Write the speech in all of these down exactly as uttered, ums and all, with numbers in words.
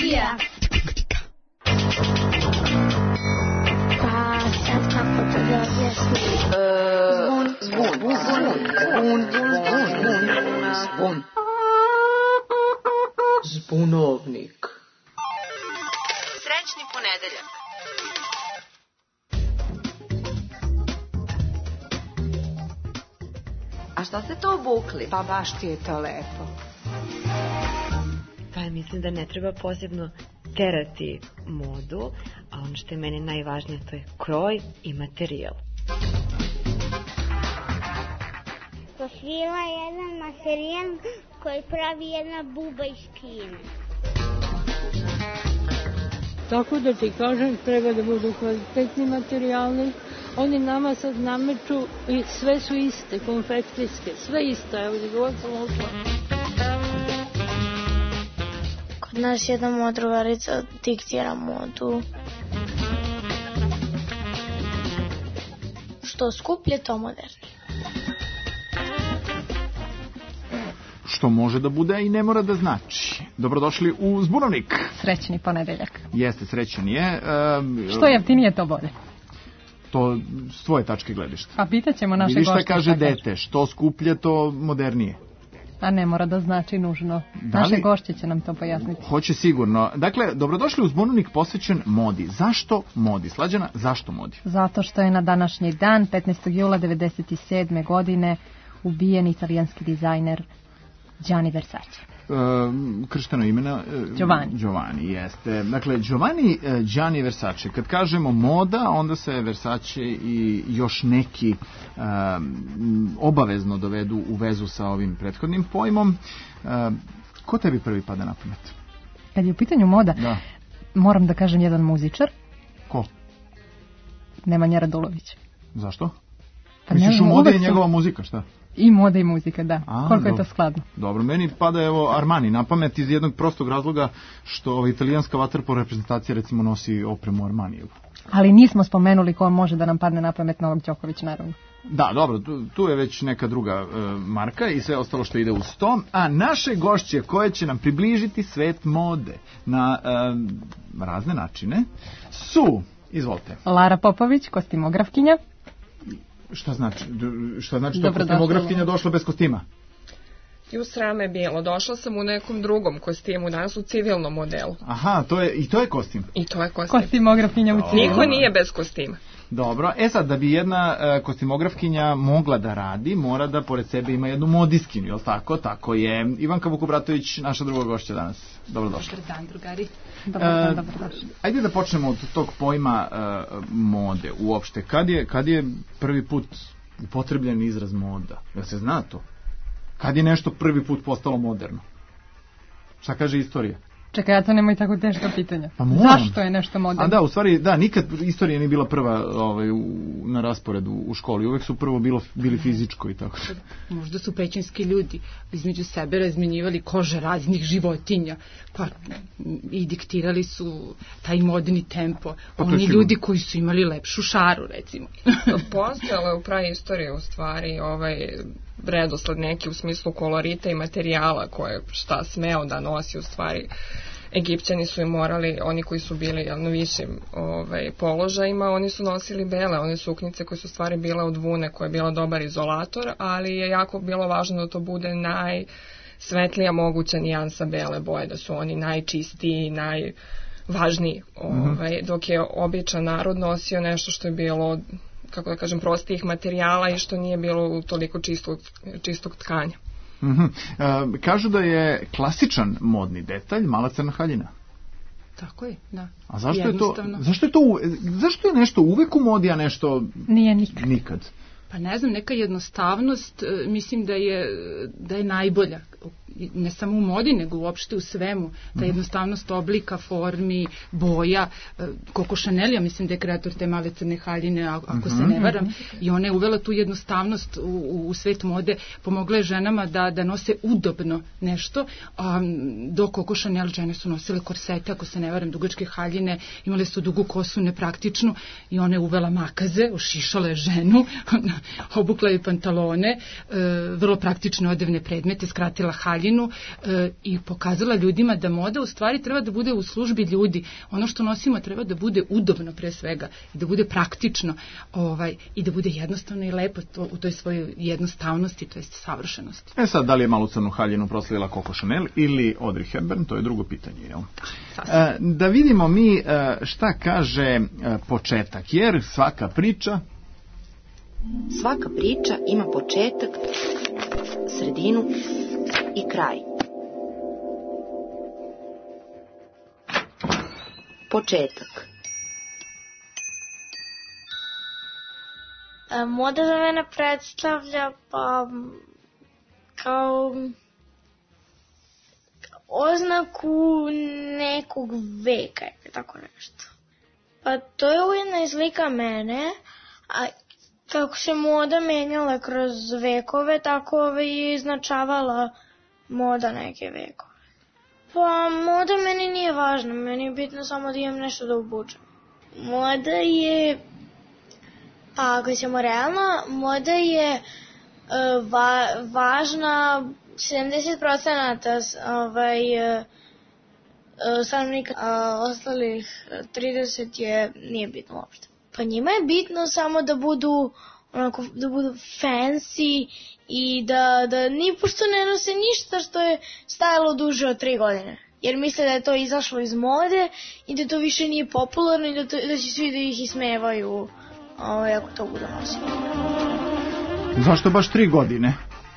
Tehnologija. Pa sad kako to da objasnim? Zvon. Zvon. Zvon. Zvon. Zvon. Zbunovnik. Srećni ponedeljak. A šta ste to obukli? Pa baš ti je to lepo. Pa mislim da ne treba posebno terati modu, a ono što je meni najvažnije to je kroj i materijal. Posvila jedan materijal koji pravi jedna buba iz Kine. Tako da ti kažem, treba da budu kvalitetni materijali. Oni nama sad nameću i sve su iste, konfekcijske, sve isto, evo da god sam ušla. Kod nas jedna moja drugarica diktira modu. Što skuplje, to moderni. Što može da bude i ne mora da znači. Dobrodošli u Zbunovnik. Srećni ponedeljak. Jeste, srećan je. Uh, Što jeftinije, to bolje. To s tvoje tačke gledišta. Pa pitaćemo naše gošće. Vidiš šta kaže dete, što skuplje, to modernije. A ne mora da znači nužno. Da li... Naše gošće će nam to pojasniti. Hoće sigurno. Dakle, dobrodošli u Zbunovnik posvećen modi. Zašto modi? Slađana, zašto modi? Zato što je na današnji dan, petnaestog jula devedeset sedme. godine, ubijen italijanski dizajner Gianni Versace. Uh, kršteno imena uh, Giovanni. Giovanni, jeste. Dakle, Giovanni uh, Gianni Versace. Kad kažemo moda, onda se Versace i još neki uh, obavezno dovedu u vezu sa ovim prethodnim pojmom. Uh, ko tebi prvi pada na pamet? Kad je u pitanju moda, da. Moram da kažem jedan muzičar. Ko? Nemanja Radulović. Zašto? Pa misliš ne, u modi i sam... njegova muzika, šta? I moda i muzika, da. A, koliko dobro. je to skladno. Dobro, meni pada evo Armani na pamet iz jednog prostog razloga što ova italijanska vaterpolo reprezentacija recimo nosi opremu Armanijevu. Ali nismo spomenuli ko može da nam padne na pamet Novak Đoković, naravno. Da, dobro, tu, tu je već neka druga uh, marka i sve ostalo što ide uz to. A naše gošće koje će nam približiti svet mode na uh, razne načine su, izvolite. Lara Popović, kostimografkinja. Šta znači? Šta znači da kostimografkinja došla bez kostima? I u srame bilo. Došla sam u nekom drugom kostimu, danas u civilnom modelu. Aha, to je, i to je kostim? I to je kostim. Kostimografkinja u civilnom. Niko nije bez kostima. Dobro, e sad, da bi jedna uh, kostimografkinja mogla da radi, mora da pored sebe ima jednu modiskinju, je li tako? Tako je. Ivanka Vukobratović, naša druga gošća danas. Dobrodošla. Dobar dan, drugari. Dobar dan, dobrodošla. Ajde da počnemo od tog pojma uh, mode uopšte. Kad je, kad je prvi put upotrebljen izraz moda? Jel se zna to? Kad je nešto prvi put postalo moderno? Šta kaže istorija? Čekaj, ja to nemoj tako teška pitanja. Pa moram. Zašto je nešto moderno? A da, u stvari, da, nikad istorija nije bila prva ovaj, u, na rasporedu u školi. Uvek su prvo bilo, bili fizičko i tako. Možda su pećinski ljudi između sebe razmenjivali kože raznih životinja, pa i diktirali su taj modni tempo. Pa oni ljudi koji su imali lepšu šaru, recimo. Postojala u pravi istoriji u stvari ovaj redosled neki u smislu kolorita i materijala koje šta smeo da nosi u stvari. Egipćani su im morali, oni koji su bili na višim ovaj, položajima, oni su nosili bele, one suknjice koje su stvari bile od vune, koja je bila dobar izolator, ali je jako bilo važno da to bude najsvetlija moguća nijansa bele boje, da su oni najčistiji, najvažniji, ovaj, dok je običan narod nosio nešto što je bilo, kako da kažem, prostijih materijala i što nije bilo toliko čistog, čistog tkanja. Mm-hmm. Uh, kažu da je klasičan modni detalj mala crna haljina. Tako je, da. A zašto je to, zašto je to, zašto je nešto uvek u modi, a nešto nije nikad? nikad? Pa ne znam, neka jednostavnost, mislim da je, da je najbolja. Ne samo u modi, nego uopšte u svemu. Ta jednostavnost oblika, formi, boja. Coco Chanel, ja mislim da je kreator te male crne haljine, ako mm-hmm. se ne varam. I ona je uvela tu jednostavnost u, u svet mode. Pomogla je ženama da, da nose udobno nešto. A do Coco Chanel žene su nosile korsete, ako se ne varam, dugačke haljine. Imale su dugu kosu, nepraktičnu. I ona je uvela makaze, ošišala je ženu, obukla je pantalone, vrlo praktične odevne predmete, skratila haljine haljinu e, i pokazala ljudima da moda u stvari treba da bude u službi ljudi. Ono što nosimo treba da bude udobno pre svega i da bude praktično ovaj, i da bude jednostavno i lepo to, u toj svojoj jednostavnosti, to jest savršenosti. E sad, da li je malu crnu haljinu proslavila Coco Chanel ili Audrey Hepburn, to je drugo pitanje, jel? E, da vidimo mi e, šta kaže e, početak, jer svaka priča... Svaka priča ima početak, sredinu i kraj. Početak. E, moda za mene predstavlja pa kao oznaku nekog veka ili tako nešto. Pa to je ujedno i slika mene, a kako se moda menjala kroz vekove, tako je iznačavala moda neke vekove. Pa moda meni nije važna, meni je bitno samo da imam nešto da obučem. Moda je, pa ako ćemo realno, moda je uh, va, važna sedamdeset procenata ovaj, uh, stanovnika, a ostalih trideset je, nije bitno uopšte. Pa njima je bitno samo da budu, onako, da budu fancy i da, da ni pošto ne nose ništa što je stajalo duže od tri godine. Jer misle da je to izašlo iz mode i da to više nije popularno i da, to, da će svi da ih ismevaju ovaj, ako to budu nosili. Zašto baš tri godine?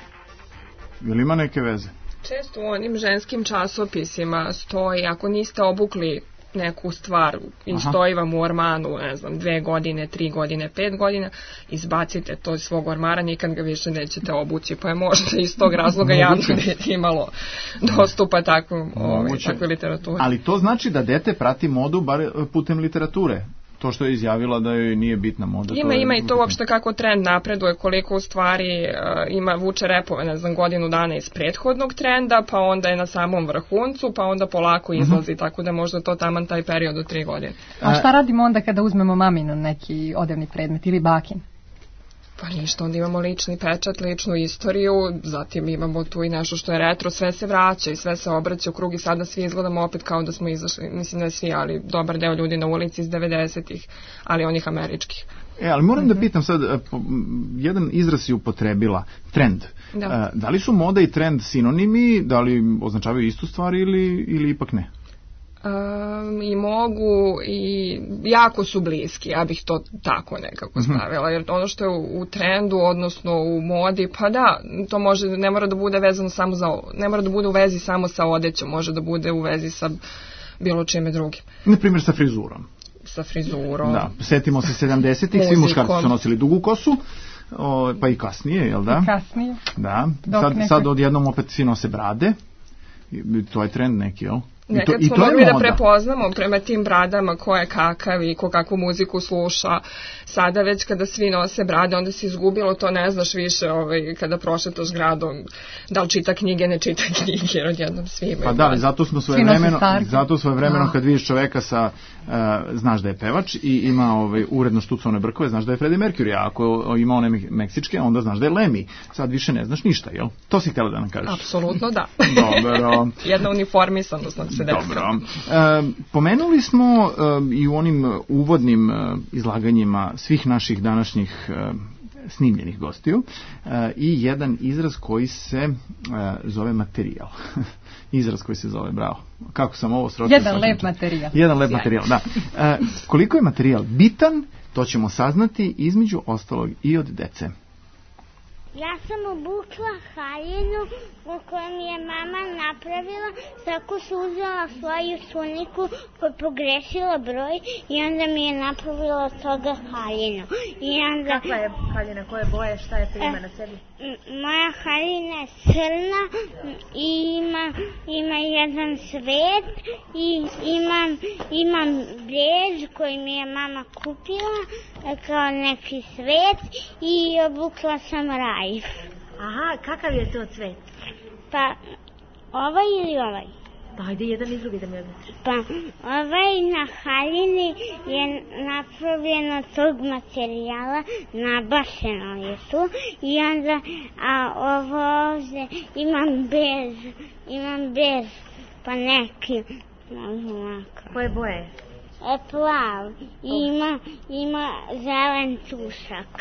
Jel ima neke veze? Često u onim ženskim časopisima stoji, ako niste obukli neku stvar i Aha. stoji vam u ormanu, ne znam, dve godine, tri godine, pet godina, izbacite to iz svog ormara, nikad ga više nećete obući, pa je možda iz tog razloga javno dete imalo dostupa takvom, ovaj, takvoj literaturi. Ali to znači da dete prati modu bar putem literature? To što je izjavila da joj nije bitna moda. Ima, to ima i to uopšte kako trend napreduje, koliko u stvari uh, ima vuče repove, ne znam, godinu dana iz prethodnog trenda, pa onda je na samom vrhuncu, pa onda polako izlazi, uh-huh. tako da možda to taman taj period od tri godine. A šta radimo onda kada uzmemo maminu neki odevni predmet ili bakin? Pa ništa, onda imamo lični pečat, ličnu istoriju, zatim imamo tu i nešto što je retro, sve se vraća i sve se obraća u krug i sada svi izgledamo opet kao da smo izašli, mislim ne svi, ali dobar deo ljudi na ulici iz devedesetih, ali onih američkih. E, ali moram da pitam sad, jedan izraz si upotrebila, trend. Da. Da li su moda i trend sinonimi, da li označavaju istu stvar ili, ili ipak ne? Um, i mogu i jako su bliski, ja bih to tako nekako stavila, jer ono što je u, u trendu, odnosno u modi, pa da, to može, ne mora da bude vezano samo za, ne mora da bude u vezi samo sa odećom, može da bude u vezi sa bilo čime drugim. Na primjer sa frizurom. Sa frizurom. Da, setimo se sedamdesetih, svi muškarci su nosili dugu kosu, o, pa i kasnije, jel da? I kasnije. Da, sad, sad odjednom opet svi nose brade, to je trend neki, jel? Nekad smo mogli da prepoznamo prema tim bradama ko je kakav i ko kakvu muziku sluša. Sada već kada svi nose brade, onda si izgubilo to, ne znaš više ovaj, kada prošetaš gradom, da li čita knjige, ne čita knjige, jer odjednom svi imaju. Pa da, ali zato smo svoje vremeno, zato svoje vremeno kad vidiš čoveka sa, uh, znaš da je pevač i ima ovaj, uredno štucovane brkove, znaš da je Freddie Mercury, a ako ima one meksičke, onda znaš da je Lemmy. Sad više ne znaš ništa, jel? To si htjela da nam kažeš. Apsolutno da. Dobro. Jedna uniformisanost nam se desila. Dobro. E, pomenuli smo e, i u onim uvodnim e, izlaganjima svih naših današnjih e, snimljenih gostiju e, i jedan izraz koji se e, zove materijal. Izraz koji se zove, bravo. Kako sam ovo sročio? Jedan lep materijal. Jedan lep materijal, da. E, koliko je materijal bitan, to ćemo saznati između ostalog i od dece. Ja sam obukla haljinu koju mi je mama napravila, tako su uzela svoju suniku koju je pogrešila broj i onda mi je napravila toga haljinu. I onda, kakva je haljina, koje boje, šta je to ima na sebi? Moja haljina je crna i ima, ima jedan svet i imam, imam brez koji mi je mama kupila kao neki svet i obukla sam rajf. Aha, kakav je to cvet? Pa, ovaj ili ovaj? Pa ajde jedan i drugi da mi odmetiš. Pa ovaj na haljini je napravljeno tog materijala, nabašeno je tu i onda, a ovo ovde imam bez, imam bez, pa neki, možda. Koje boje? E, plav. Ima, ima zelen tušak.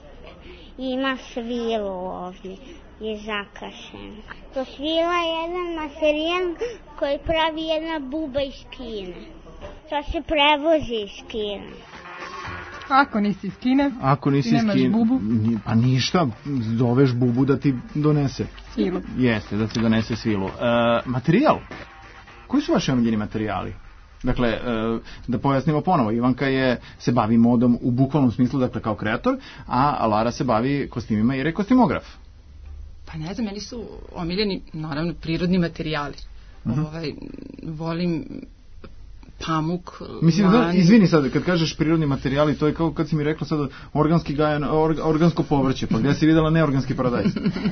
Ima svilu ovdje. Je zakašen. To svila je jedan materijal koji pravi jedna buba iz Kine. To se prevozi iz Kine. Ako nisi iz Kine, Ako nisi iz Kine, bubu. Pa ništa, zoveš bubu da ti donese. Svilu. Jeste, da ti donese svilu. E, materijal? Koji su vaši omiljeni materijali? Dakle, e, da pojasnimo ponovo, Ivanka je, se bavi modom u bukvalnom smislu, dakle kao kreator, a Lara se bavi kostimima jer je kostimograf. Pa ne znam, meni su omiljeni, naravno, prirodni materijali. Uh-huh. Ovaj, volim pamuk, Mislim, lan. da, izvini sad, kad kažeš prirodni materijali, to je kao kad si mi rekla sad organski gajan, or, organsko povrće, pa gde si videla neorganski paradajz?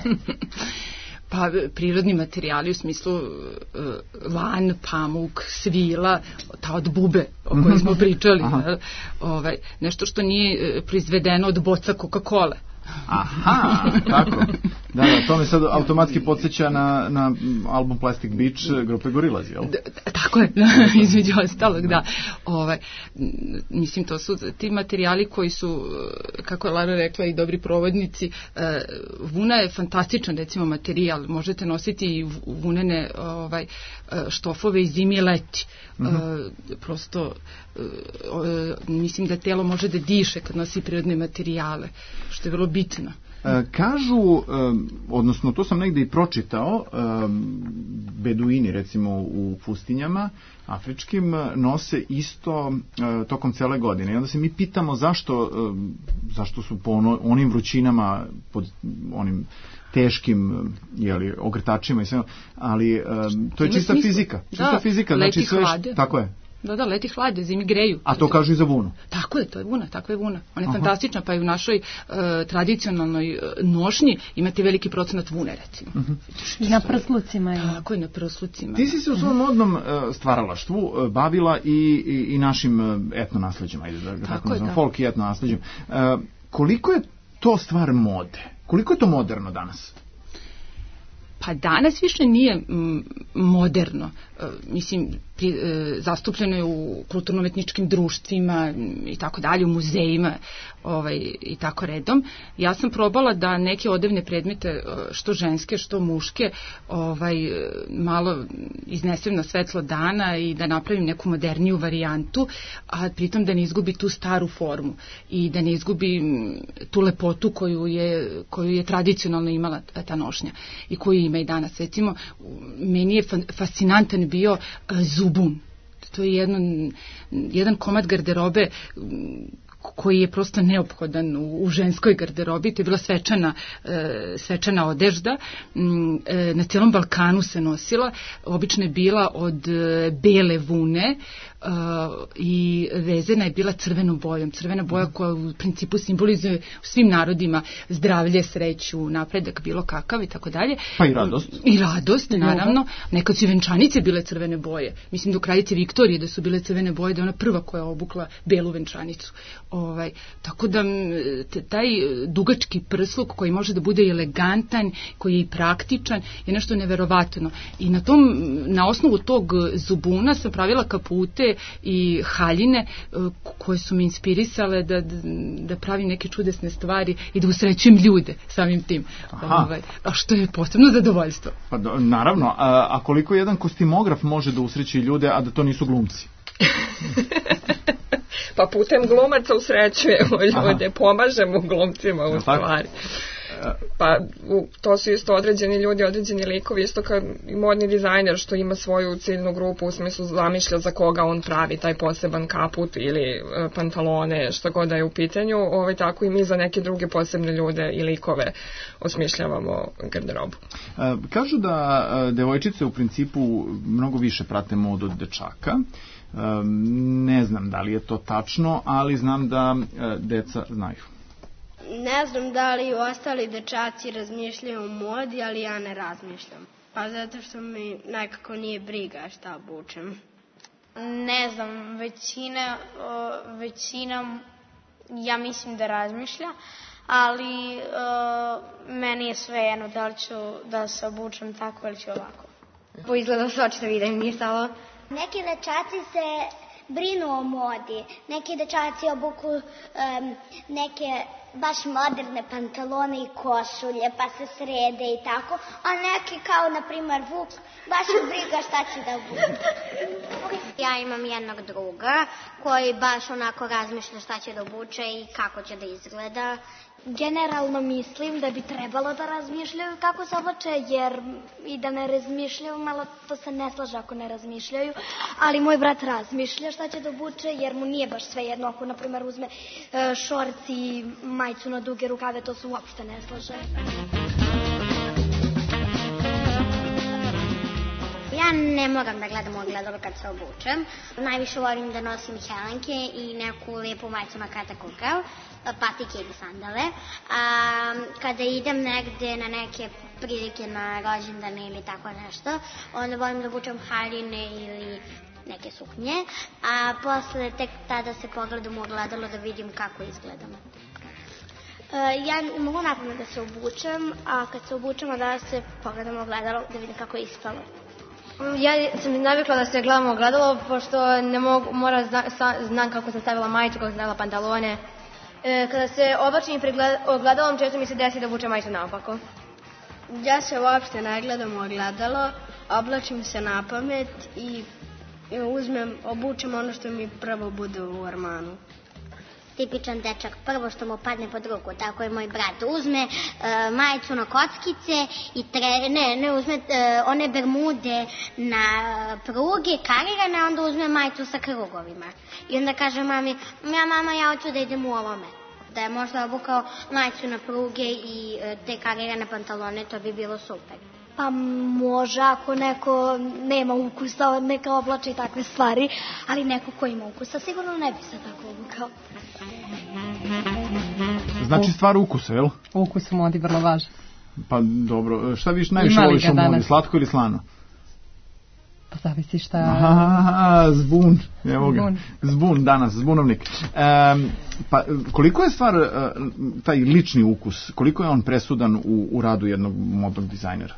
Pa prirodni materijali u smislu uh, lan, pamuk, svila, ta od bube o kojoj smo pričali. ovaj, nešto što nije proizvedeno od boca Coca-Cola. Aha, tako. Da, da, to me sad automatski podsjeća na, na album Plastic Beach grupe Gorillaz, jel? D, tako je, između ostalog, da. Ovaj, mislim, to su ti materijali koji su, kako je Lara rekla, i dobri provodnici. Vuna je fantastičan, recimo, materijal. Možete nositi i vunene ovaj, štofove i zimi i leti. Mm-hmm. Prosto, mislim da telo može da diše kad nosi prirodne materijale, što je vrlo bitno. Kažu, odnosno to sam negde i pročitao, beduini recimo u pustinjama afričkim nose isto tokom cele godine. I onda se mi pitamo zašto, zašto su po ono, onim vrućinama, pod onim teškim jeli, ogrtačima i sve, ali to je čista smislu. fizika. Čista da, fizika, znači sve, tako je. Da, da, leti hlade, zimi greju. A to kažu i za vunu? Tako je, to je vuna, tako je vuna. Ona je Aha. fantastična, pa i u našoj uh, tradicionalnoj uh, nošnji imate veliki procenat vune, recimo. Uh-huh. I na prslucima. Je. Tako je, na prslucima. Ti si se u svom modnom uh, stvaralaštvu uh, bavila i, i, i našim uh, etno nasleđima, ajde da ga tako nazvam, folk i etno nasleđem. Uh, koliko je to stvar mode? Koliko je to moderno danas? Pa danas više nije m, moderno. E, mislim, pri, e, zastupljeno je u kulturno-umetničkim društvima i tako dalje, u muzejima ovaj, i tako redom. Ja sam probala da neke odevne predmete, što ženske, što muške, ovaj, malo iznesem na svetlo dana i da napravim neku moderniju varijantu, a pritom da ne izgubi tu staru formu i da ne izgubi tu lepotu koju je, koju je tradicionalno imala ta nošnja i koju ima i danas. Recimo, meni je fascinantan bio uh, zubun. To je jedan, jedan komad garderobe koji je prosto neophodan u, u ženskoj garderobi. To je bila svečana, e, svečana odežda. E, na celom Balkanu se nosila. Obično je bila od e, bele vune e, i vezena je bila crvenom bojom. Crvena boja koja u principu simbolizuje u svim narodima zdravlje, sreću, napredak, bilo kakav i tako dalje. Pa i radost. I radost, naravno. Nekad su venčanice bile crvene boje. Mislim do kraljice Viktorije da su bile crvene boje, da je ona prva koja je obukla belu venčanicu. Ovaj, tako da taj dugački prsluk koji može da bude elegantan, koji je i praktičan, je nešto neverovatno. I na tom, na osnovu tog zubuna sam pravila kapute i haljine koje su me inspirisale da, da pravim neke čudesne stvari i da usrećujem ljude samim tim. Ovaj, a što je posebno zadovoljstvo. Pa do, naravno, a, a koliko jedan kostimograf može da usreći ljude, a da to nisu glumci? Pa putem glumaca usrećujemo ljude, Aha. pomažemo glumcima u stvari. Pa u, to su isto određeni ljudi, određeni likovi, isto kao i modni dizajner što ima svoju ciljnu grupu u smislu zamišlja za koga on pravi taj poseban kaput ili e, pantalone, što god da je u pitanju, ovaj, tako i mi za neke druge posebne ljude i likove osmišljavamo garderobu. E, kažu da e, devojčice u principu mnogo više prate modu od dečaka. Ne znam da li je to tačno, ali znam da deca znaju. Ne znam da li ostali dečaci razmišljaju o modi, ali ja ne razmišljam. Pa zato što mi nekako nije briga šta obučem. Ne znam, većina, većina ja mislim da razmišlja, ali uh, meni je sve jedno da li ću da se obučem tako ili ću ovako. Po izgledu se očito vide, nije stalo. Neki dečaci se brinu o modi, neki dečaci obuku um, neke baš moderne pantalone i košulje, pa se srede i tako, a neki kao, na primer, Vuk, baš u briga šta će da bude. Ja imam jednog druga koji baš onako razmišlja šta će da obuče i kako će da izgleda. Generalno mislim da bi trebalo da razmišljaju kako se oblače, jer i da ne razmišljaju, malo to se ne slaže ako ne razmišljaju, ali moj brat razmišlja šta će da obuče, jer mu nije baš sve jedno ako, na primjer, uzme e, šorci i majicu na duge rukave, to se uopšte ne slaže. Ja ne moram da gledam ogledalo kad se obučem. Najviše volim da nosim helenke i neku lijepu majicu na kratak rukav, patike ili sandale. A, kada idem negde na neke prilike na rođendane ili tako nešto, onda volim da obučem haljine ili neke suknje, a posle tek tada se pogledam u ogledalo da vidim kako izgledam. Ja mogu napamet da se obučem, a kad se obučem da se pogledam u ogledalo da vidim kako je ispalo. Ja sam navikla da se gledam u ogledalo, pošto ne mogu, mora zna, sa, znam kako sam stavila majicu, kako sam stavila pantalone. E, kada se oblačim pred ogledalom, često mi se desi da obučem majicu naopako. Ja se uopšte ne gledam u ogledalo, oblačim se napamet i, i uzmem, obučem ono što mi prvo bude u ormanu. Tipičan dečak, prvo što mu padne pod ruku, tako je moj brat. Uzme e, majicu na kockice i tre, ne, ne uzme e, one bermude na pruge, karirane, onda uzme majicu sa krugovima. I onda kaže mami, ja mama, ja hoću da idem u ovome. Da je možda obukao majicu na pruge i e, te karirane pantalone, to bi bilo super. Pa može ako neko nema ukusa, neka oblači takve stvari, ali neko ko ima ukusa sigurno ne bi se tako obukao. Znači stvar ukusa, jel? Ukus u modi vrlo važan. Pa dobro, šta viš najviše voliš u modi, slatko ili slano? Pa zavisi šta... Aha, zbun, evo ga, zbun, zbun danas, zbunovnik. E, pa koliko je stvar, taj lični ukus, koliko je on presudan u, u radu jednog modnog dizajnera?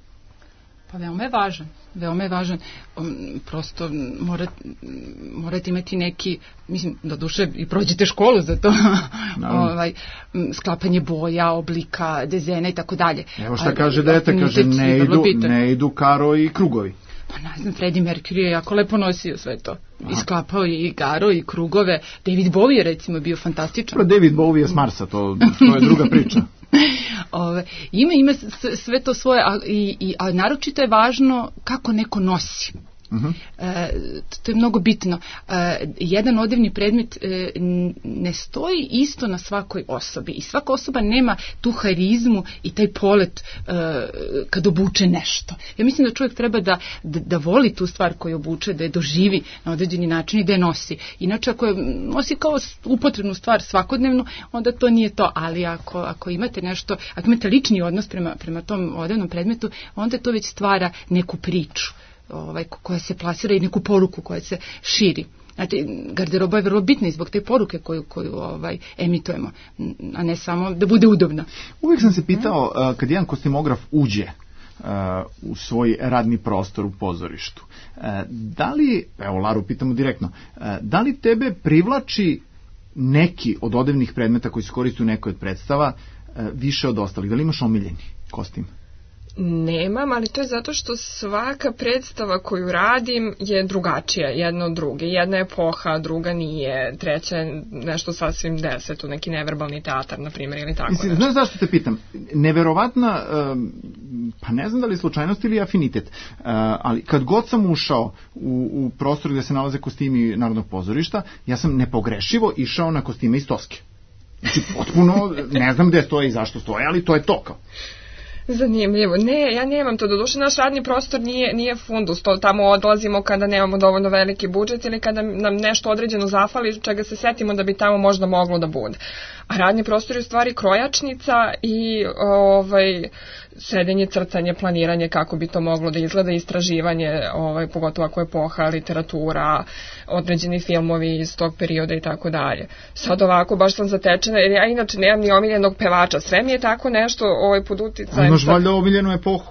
Pa veoma je važan, veoma je važan, um, prosto morat, morate imati neki, mislim, do duše i prođete školu za to, ovaj, sklapanje boja, oblika, dezena i tako dalje. Evo šta kaže dete, kaže ne idu, ne idu karo i krugovi. Pa ne znam, Freddie Mercury je jako lepo nosio sve to. Aha. Isklapao je i garo i krugove. David Bowie je recimo bio fantastičan. Pro David Bowie je s Marsa, to, to je druga priča. Ove, ima, ima sve to svoje, a, i, i, a naročito je važno kako neko nosi. Uh-huh. E, to je mnogo bitno. E, jedan odevni predmet e, ne stoji isto na svakoj osobi i svaka osoba nema tu harizmu i taj polet e, kad obuče nešto. Ja mislim da čovjek treba da, da, da voli tu stvar koju obuče, da je doživi na određeni način i da je nosi. Inače ako je nosi kao upotrebnu stvar svakodnevno, onda to nije to, ali ako, ako imate nešto, ako imate lični odnos prema, prema tom odevnom predmetu, onda to već stvara neku priču. Ovaj, koja se plasira i neku poruku koja se širi. Znači, garderoba je vrlo bitna i zbog te poruke koju, koju ovaj, emitujemo, a ne samo da bude udobna. Uvijek sam se pitao, uh, kad jedan kostimograf uđe uh, u svoj radni prostor u pozorištu, uh, da li, evo Laru pitamo direktno, uh, da li tebe privlači neki od odevnih predmeta koji se koriste u nekoj od predstava uh, više od ostalih? Da li imaš omiljeni kostim? Nemam, ali to je zato što svaka predstava koju radim je drugačija jedna od druge. Jedna je epoha, druga nije, treća je nešto sasvim deseto, neki neverbalni teatar, na primjer, ili tako Mislim, nešto. Znaš zašto te pitam? Neverovatna, pa ne znam da li je slučajnost ili afinitet, ali kad god sam ušao u, u prostor gde se nalaze kostimi Narodnog pozorišta, ja sam nepogrešivo išao na kostime iz Toske. Znači, potpuno, ne znam gde stoje i zašto stoje, ali to je to kao. Zanimljivo. Ne, ja nemam to. Doduše, naš radni prostor nije, nije fundus. To tamo odlazimo kada nemamo dovoljno veliki budžet ili kada nam nešto određeno zafali, čega se setimo da bi tamo možda moglo da bude. A radni prostor je u stvari krojačnica i ovaj, sedenje, crtanje, planiranje kako bi to moglo da izgleda, istraživanje, ovaj, pogotovo ako je epoha, literatura, određeni filmovi iz tog perioda i tako dalje. Sad ovako, baš sam zatečena, jer ja inače nemam ni omiljenog pevača. Sve mi je tako nešto ovaj, pod uticajem. Imaš valjda omiljenu epohu?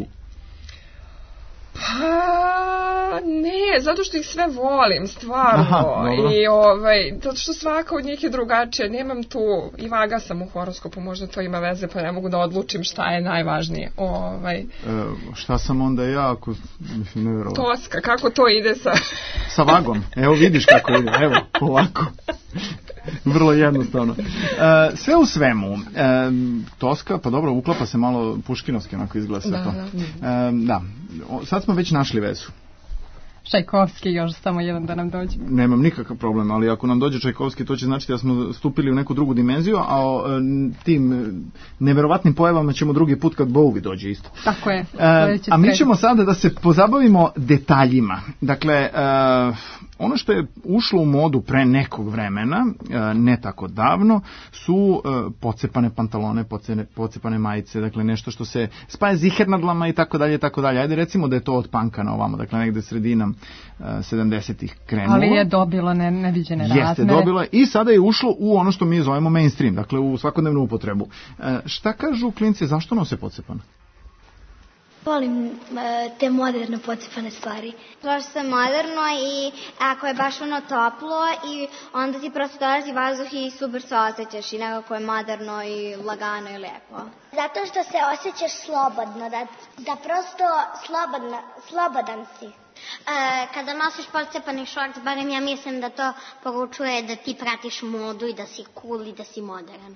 Pa ne, zato što ih sve volim, stvarno. Aha, i ovaj, zato što svaka od njih je drugačija. Nemam tu, i vaga sam u horoskopu, možda to ima veze, pa ne mogu da odlučim šta je najvažnije. Ovaj. E, šta sam onda ja, ako, mislim, nevjerovatno. Toska, kako to ide sa... Sa vagom, evo vidiš kako ide, evo, ovako. Vrlo jednostavno. E, sve u svemu, e, Toska, pa dobro, uklapa se malo puškinovski, onako izgleda sve da, to. Da. E, da, sad smo već našli vezu. Čajkovski, još samo jedan da nam dođe. Nemam nikakav problem, ali ako nam dođe Čajkovski, to će značiti da smo stupili u neku drugu dimenziju, a o e, tim neverovatnim pojavama ćemo drugi put kad Bowie dođe isto. Tako je. E, a mi ćemo sada da se pozabavimo detaljima. Dakle, e, ono što je ušlo u modu pre nekog vremena, e, ne tako davno, su e, pocepane pantalone, pocepane, pocepane majice, dakle nešto što se spaja zihernadlama i tako dalje, tako dalje. Ajde recimo da je to od panka na ovamo, dakle negde sredinom sedamdesetih krenulo. Ali je dobilo ne, neviđene razmere. Jeste, dobilo je i sada je ušlo u ono što mi zovemo mainstream, dakle u svakodnevnu upotrebu. E, šta kažu klinci, zašto nose pocepane? Volim e, te moderne pocepane stvari. Zašto je moderno i ako je baš ono toplo i onda ti prosto dolazi vazduh i super se osjećaš i nekako je moderno i lagano i lepo. Zato što se osjećaš slobodno, da, da prosto slobodno, slobodan si. E, kada nosiš pocepani šorc, barem ja mislim da to poručuje da ti pratiš modu i da si cool i da si modern.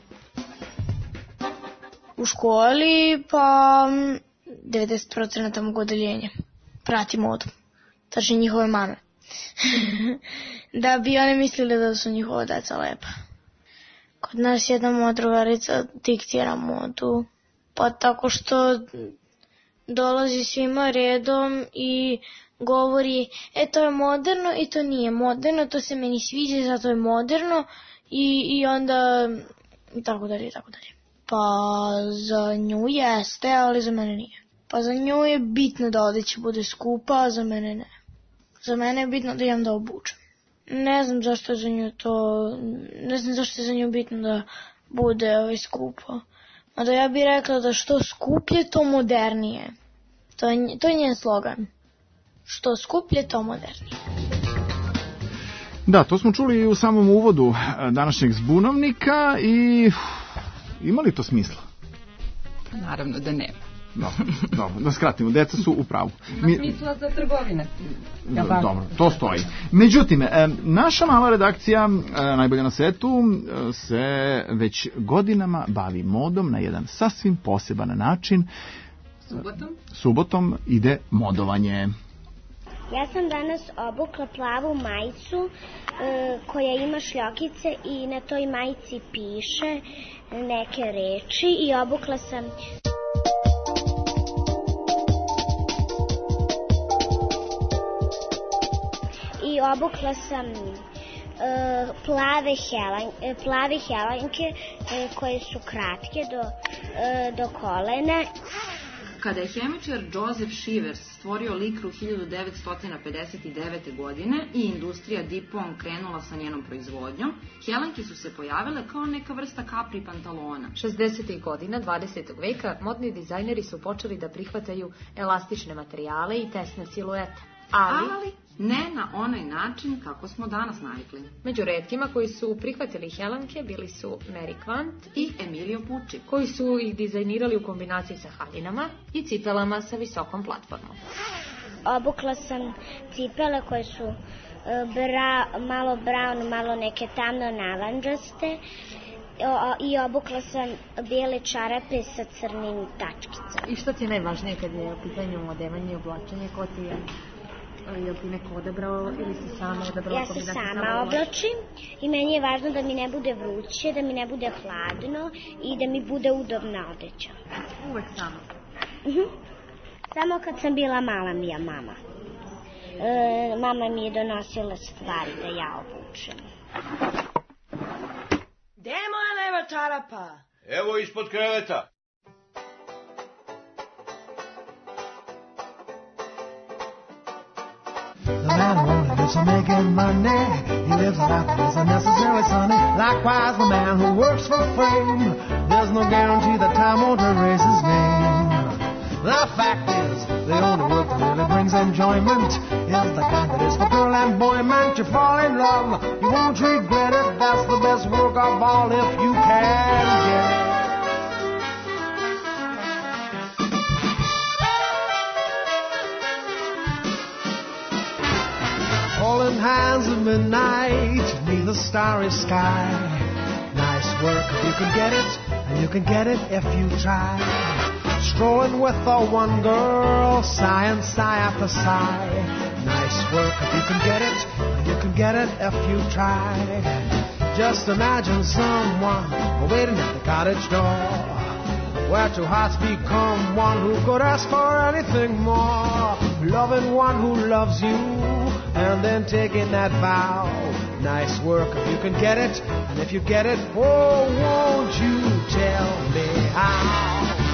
U školi pa devedeset procenata mogu odeljenja prati modu, tačnije njihove mame. Da bi one mislili da su njihova deca lepa. Kod nas jedna moja drugarica diktira modu, pa tako što dolazi svima redom i govori, e to je moderno i to nije moderno, to se meni sviđa, zato je moderno i, i onda i tako dalje i tako dalje. Pa za nju jeste, ali za mene nije. Pa za nju je bitno da odeća bude skupa, a za mene ne. Za mene je bitno da imam da obučem. Ne znam zašto je za nju to, ne znam zašto je za nju bitno da bude ovaj, skupo. A da ja bih rekla da što skuplje, to modernije. To je, to je njen slogan. Što skuplje, to modernije. Da, to smo čuli i u samom uvodu današnjeg zbunovnika i ima li to smisla? Naravno da nema. Dobro, dobro, da skratimo, deca su u pravu. Ima smisla za trgovine. Ja, dobro, to stoji. Međutim, naša mala redakcija, najbolja na svetu, se već godinama bavi modom na jedan sasvim poseban način. Subotom? Subotom ide modovanje. Ja sam danas obukla plavu majicu e, koja ima šljokice i na toj majici piše neke reči i obukla sam... I obukla sam e, plave, helan, plave helanke e, koje su kratke do, e, do kolena. Kada je hemičar Joseph Shivers stvorio likru hiljadu devetsto pedeset devete. godine i industrija DuPont krenula sa njenom proizvodnjom, helanke su se pojavile kao neka vrsta kapri pantalona. šezdesetih godina dvadesetog veka modni dizajneri su počeli da prihvataju elastične materijale i tesne siluete. Ali, Ali ne na onaj način kako smo danas navikli. Među retkima koji su prihvatili helanke bili su Mary Quant i Emilio Pucci, koji su ih dizajnirali u kombinaciji sa haljinama i cipelama sa visokom platformom. Obukla sam cipele koje su bra, malo brown, malo neke tamno naranđaste i obukla sam bijele čarape sa crnim tačkicama. I što ti je najvažnije kad je u pitanju odevanje i oblačenje? Ko ti je... Je li ti neko odabrao ili si sama odabrala? Ja se sama oblačim i meni je važno da mi ne bude vruće, da mi ne bude hladno i da mi bude udobna odeća. Uvek sama? Mhm. Samo kad sam bila mala mi je mama. E, mama mi je donosila stvari da ja obučem. Gde je moja leva čarapa? Evo ispod kreveta. The man who only lives for making money, he lives a life that is unnecessary, sonny. Likewise, the man who works for fame, there's no guarantee that time won't erase his name. The fact is, the only work that really brings enjoyment is the kind that is for girl and boy. Man, you fall in love, you won't regret it. That's the best work of all if you can get it. Holding hands at midnight beneath a starry sky. Nice work if you can get it, and you can get it if you try. Strolling with the one girl, sigh and sigh after sigh. Nice work if you can get it, and you can get it if you try. Just imagine someone waiting at the cottage door, where two hearts become one who could ask for anything more. Loving one who loves you, and then taking that vow. Nice work if you can get it, and if you get it, oh, won't you tell me how?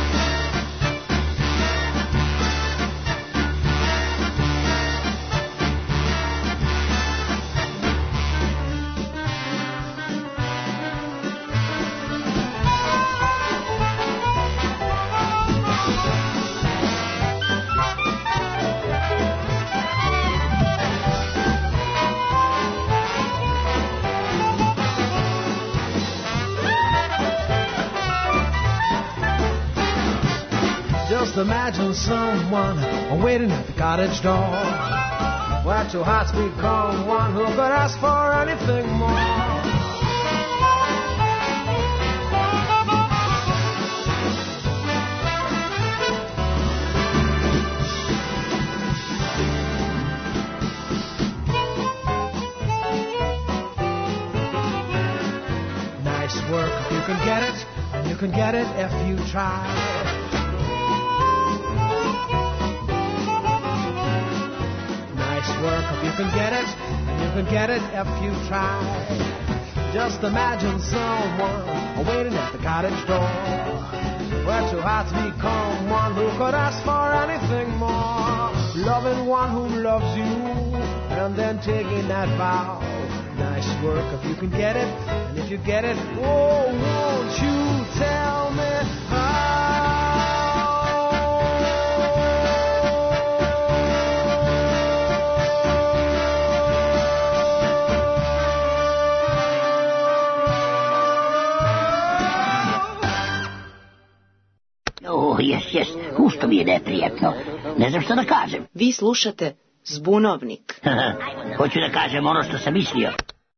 Imagine someone waiting at the cottage door, where two hearts become one who could ask for anything more. Nice work if you can get it, and you can get it if you try. Work if you can get it, and you can get it if you try. Just imagine someone waiting at the cottage door, where two hearts become one who could ask for anything more. Loving one who loves you, and then taking that vow. Nice work if you can get it, and if you get it, oh, won't you tell me how? Oh, jes, jes, ušto mi je neprijetno. Ne znam što da kažem. Vi slušate Zbunovnik. Hoću da kažem ono što sam mislio.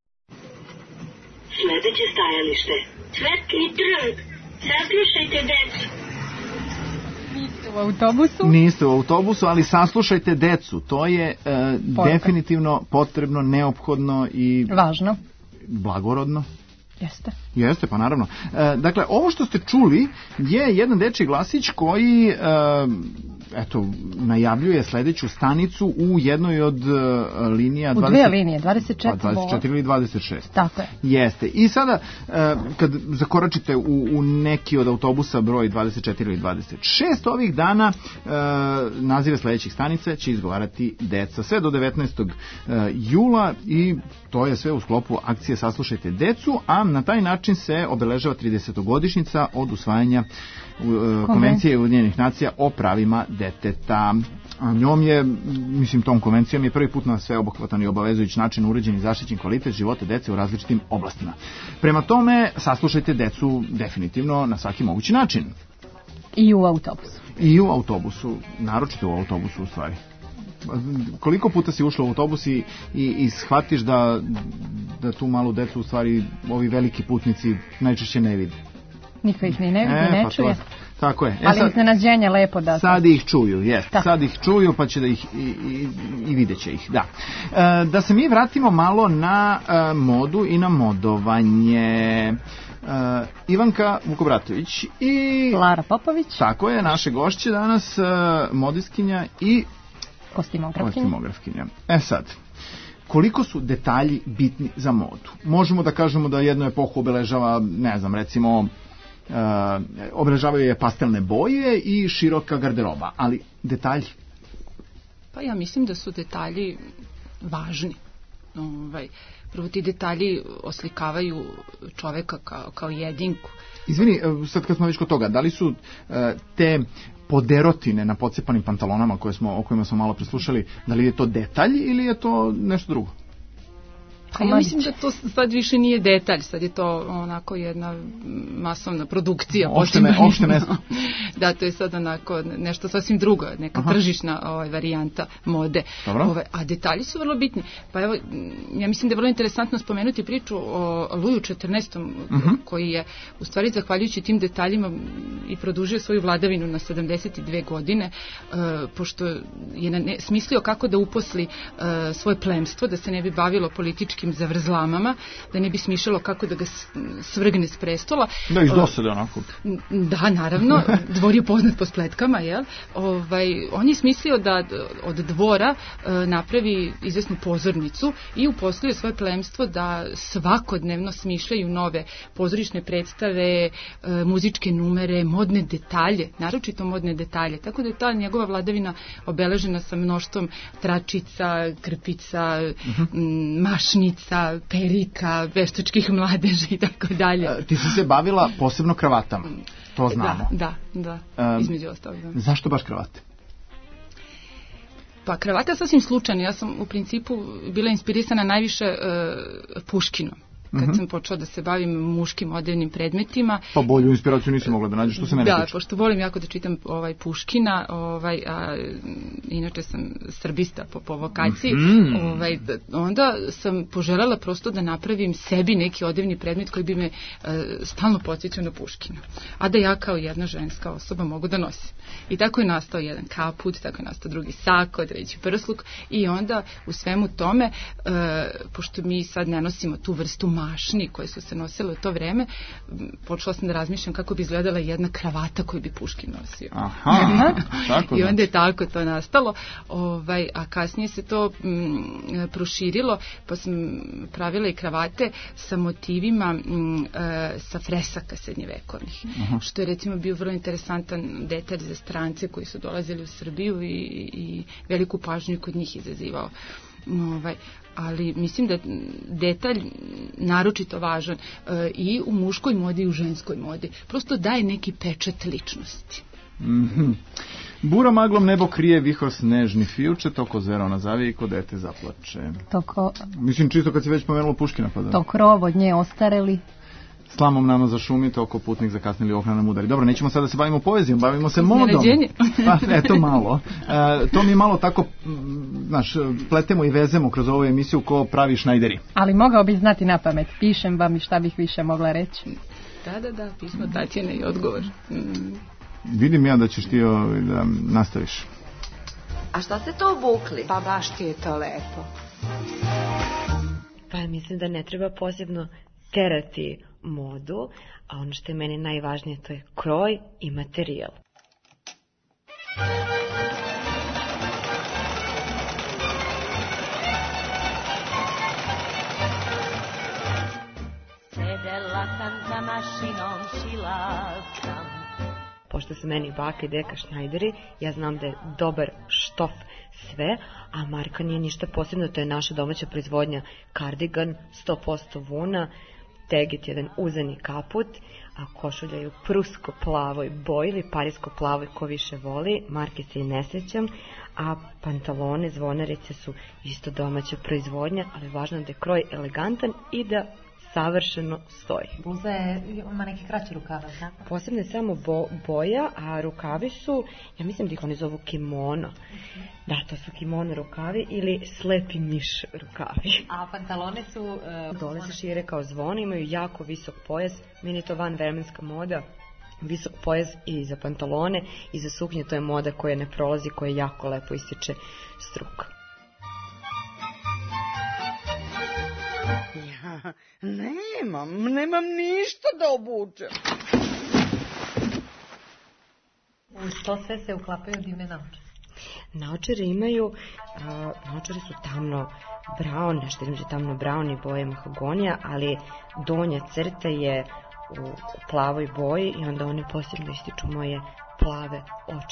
Sledeće stajalište. Cvetni trg. Saslušajte decu. Niste u autobusu? Niste u autobusu, ali saslušajte decu. To je e, definitivno potrebno, neophodno i... Važno. Blagorodno. Jeste. Jeste, pa naravno. E, dakle, ovo što ste čuli je jedan dečiji glasić koji e, eto, najavljuje sledeću stanicu u jednoj od e, linija... U dvadeset, dve linije, dvadeset četiri, dvadeset četiri ili dvadeset šest. Tako je. Jeste. I sada, e, kad zakoračite u, u neki od autobusa broj dvadeset četiri ili dvadeset šest, ovih dana e, nazive sledećih stanica će izgovarati deca. Sve do devetnaestog jula i to je sve u sklopu akcije Saslušajte decu, a na taj način se obeležava tridesetogodišnjica od usvajanja uh, Konvencije Ujedinjenih nacija o pravima deteta. A njom je, mislim, tom konvencijom je prvi put na sveobuhvatan i obavezujući način uređen i zaštićen kvalitet života dece u različitim oblastima. Prema tome, saslušajte decu definitivno na svaki mogući način. I u autobusu. I u autobusu, naročito u autobusu u stvari. Koliko puta si ušla u autobus i, i, i shvatiš da, da tu malu decu u stvari ovi veliki putnici najčešće ne vide. Niko ih ni ne vidi, e, ne pa čuje. To, Tako je. E, Ali sad, iznenađenje lepo da... Sad ih čuju, jest. Sad ih čuju, pa će da ih i, i, i vidjet će ih, da. E, da se mi vratimo malo na e, modu i na modovanje. Uh, Ivanka Vukobratović i Lara Popović. Tako je, naše gošće danas, uh, modiskinja i kostimografkinja. kostimografkinja. E sad, koliko su detalji bitni za modu? Možemo da kažemo da jednu epohu obeležava, ne znam, recimo, uh, obeležavaju je pastelne boje i široka garderoba, ali detalji? Pa ja mislim da su detalji važni. Ovaj, prvo ti detalji oslikavaju čoveka kao, kao jedinku. Izvini, sad kad smo već kod toga, da li su uh, te poderotine na pocepanim pantalonama koje smo, o kojima smo malo preslušali, da li je to detalj ili je to nešto drugo? Pa ja mislim da to sad više nije detalj, sad je to onako jedna masovna produkcija. Opšte, me, opšte mesto. Da, to je sad onako nešto sasvim drugo, neka Aha. tržišna ovaj, varijanta mode. Ove, a detalji su vrlo bitni. Pa evo, ja mislim da je vrlo interesantno spomenuti priču o Luju četrnaestom. Uh-huh. koji je, u stvari, zahvaljujući tim detaljima i produžio svoju vladavinu na sedamdeset dve godine, uh, pošto je ne, smislio kako da uposli uh, svoje plemstvo, da se ne bi bavilo političkim zavrzlamama, da ne bi smišljalo kako da ga svrgne s prestola. Da ih dosade onako. Da, naravno, dvor je poznat po spletkama, jel? Ovaj, on je smislio da od dvora napravi izvesnu pozornicu i uposlio svoje plemstvo da svakodnevno smišljaju nove pozorišne predstave, muzičke numere, modne detalje, naročito modne detalje. Tako da je ta njegova vladavina obeležena sa mnoštvom tračica, krpica, uh-huh. mašnica, perika, veštačkih mladeža i tako dalje. Ti si se bavila posebno kravatama, to znamo. Da, da, da um, između ostalog. Zašto baš kravate? Pa kravata je sasvim slučajno. Ja sam u principu bila inspirisana najviše uh, Puškinom. Kad uh-huh. sam počela da se bavim muškim odevnim predmetima. Pa bolju inspiraciju nisi mogla da nađeš, što se mene da, tiče. Pošto volim jako da čitam ovaj Puškina, ovaj, a, inače sam srbista po, po vokaciji, mm-hmm. ovaj, onda sam poželjela prosto da napravim sebi neki odevni predmet koji bi me uh, stalno podsjećao na Puškina. A da ja kao jedna ženska osoba mogu da nosim. I tako je nastao jedan kaput, tako je nastao drugi sako, treći prsluk i onda u svemu tome, uh, pošto mi sad ne nosimo tu vrstu mašni koje su se nosile u to vreme, počela sam da razmišljam kako bi izgledala jedna kravata koju bi Puškin nosio. Aha, tako I onda je tako to nastalo, ovaj, a kasnije se to m, proširilo, pa sam pravila i kravate sa motivima m, e, sa fresaka srednjevekovnih, Aha. što je recimo bio vrlo interesantan detalj za strance koji su dolazili u Srbiju i, i veliku pažnju kod njih izazivao. Ovaj, ali mislim da detalj naročito važan e, i u muškoj modi i u ženskoj modi. Prosto daje neki pečat ličnosti. Mm-hmm. Bura maglom nebo krije, vihor snežni fijuče, toko zero na zavije i ko dete zaplače. Toko... Mislim čisto kad si već pomenula Puškina. Pa da. To krov od nje ostareli. Slamom nama zašumite, oko putnik zakasnili, okna nam udari. Dobro, nećemo sada da se bavimo poezijom, bavimo se modom. Pa, eto malo. E, to mi je malo tako, znaš, pletemo i vezemo kroz ovu emisiju ko pravi šnajderi. Ali mogao bi znati na pamet, pišem vam i šta bih više mogla reći. Da, da, da, pismo Tatjane i odgovor. Mm. Vidim ja da ćeš ti da nastaviš. A šta ste to obukli? Pa baš ti je to lepo. Pa mislim da ne treba posebno terati modu, a ono što je meni najvažnije to je kroj i materijal. Sedela sam za mašinom, šila sam. Pošto su meni baka i deka šnajderi, ja znam da je dobar štof sve, a marka nije ništa posebno, to je naša domaća proizvodnja, kardigan, sto posto vuna, teget, jedan uzani kaput, a košulja je u prusko-plavoj boji ili parisko-plavoj, ko više voli, marke se i ne sjećam, a pantalone, zvonarice su isto domaća proizvodnja, ali važno da je kroj elegantan i da savršeno stoji. Bluza je, ima neke kraće rukave, znate? Posebno je samo bo, boja, a rukavi su, ja mislim da ih oni zovu kimono. Da, to su kimono rukavi ili slepi miš rukavi. A pantalone su... Uh, Dole se šire kao zvon, imaju jako visok pojas, meni je to van vremenska moda. visok pojas i za pantalone i za suknje, to je moda koja ne prolazi, koja jako lepo ističe struka. Ja nemam, nemam ništa da obučem. U to sve se uklapaju divne naočare. Naočare imaju, uh, naočare su tamno brown, nešto između tamno brown i boje mahagonija, ali donja crta je u, u plavoj boji i onda one posebno ističu moje plave oči.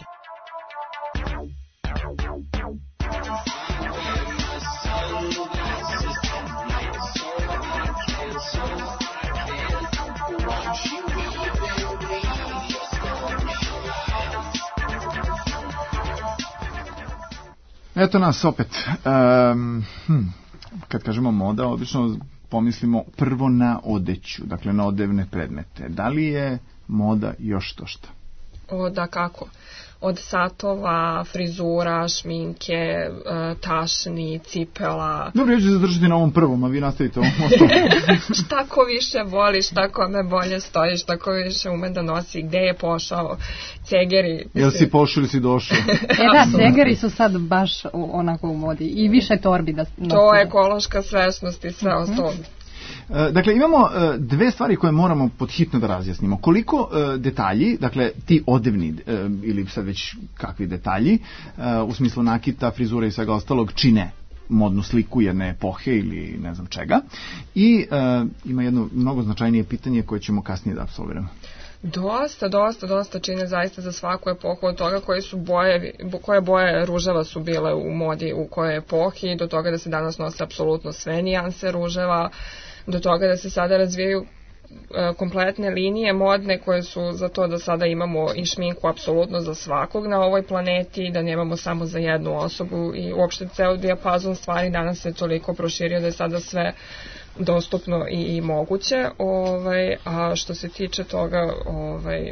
Eto nas opet. Um, hm, kad kažemo moda, obično pomislimo prvo na odeću, dakle na odevne predmete. Da li je moda još to šta? O, da, kako? Od satova, frizura, šminke, tašni, cipela. Dobro, ja ću zadržati na ovom prvom, a vi nastavite ovom osnovu. Šta ko više voli, šta kome bolje stoji, šta ko više ume da nosi, gde je pošao, cegeri. Jel si pošao ili si došao? E da, cegeri su sad baš onako u modi i više torbi da nosi. To je ekološka svesnost i sve ostalo. Dakle, imamo dve stvari koje moramo podhitno da razjasnimo. Koliko detalji, dakle ti odevni ili sad već kakvi detalji, u smislu nakita, frizura i svega ostalog, čine modnu sliku jedne epohe ili ne znam čega. I ima jedno mnogo značajnije pitanje koje ćemo kasnije da apsolviramo. Dosta, dosta, dosta čine zaista za svaku epohu, od toga koje su boje, koje boje ruževa su bile u modi u kojoj epohi, do toga da se danas nose apsolutno sve nijanse ruževa, do toga da se sada razvijaju e, kompletne linije modne koje su za to da sada imamo i šminku apsolutno za svakog na ovoj planeti, da nemamo samo za jednu osobu i uopšte ceo dijapazon stvari danas se toliko proširio da je sada sve dostupno i, i moguće. Ovaj, a što se tiče toga ovaj,